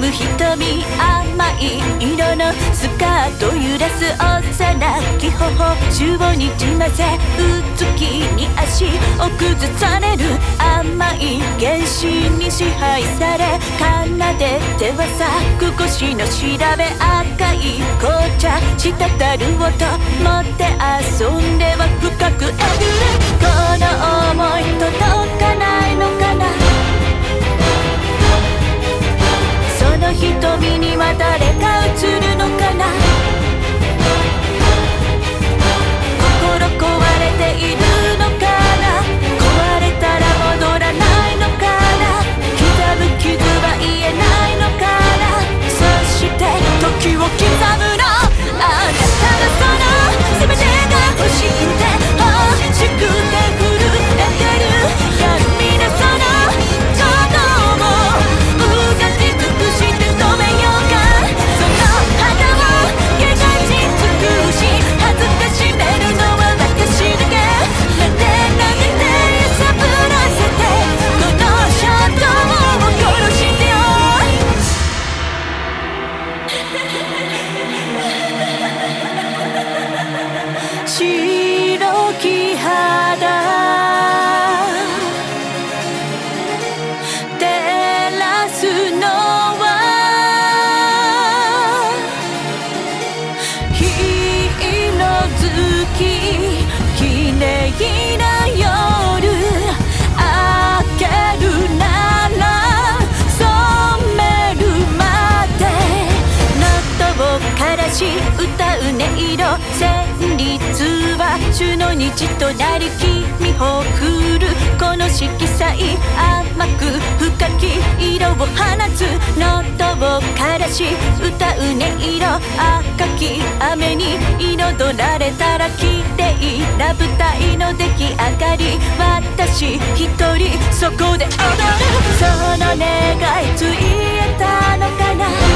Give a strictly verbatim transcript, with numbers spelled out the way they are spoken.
む瞳、甘い色のスカート揺らす幼き頬、宙をにじませうつきに足を崩される甘い原子に支配され、奏でては咲く腰の調べ、赤い紅茶滴る音持って遊んでは深くえぐる、この想い届かないのかな、その瞳には誰か映るのかな、心壊れているのかな、壊れたら戻らないのかな、刻む傷は癒えないのかな、そして時を刻むの、あなたのその全てが欲しくて欲しくて震えてる闇のその鼓動もうがき尽くして止めようか、その肌を描き尽くし恥ずかしめるのは私だけ、なんでなんで手揺さぶらせてこの衝動を殺してよ白き肌照らすのは日の月、綺麗な夜明けるなら染めるまで、喉を枯らし歌う音色、旋律は主の虹となり君を振るこの色彩、甘く深き色を放つ、喉を枯らし歌う音色、赤き雨に彩られたら綺麗な舞台の出来上がり、私一人そこで踊る、その願いついえたのかな、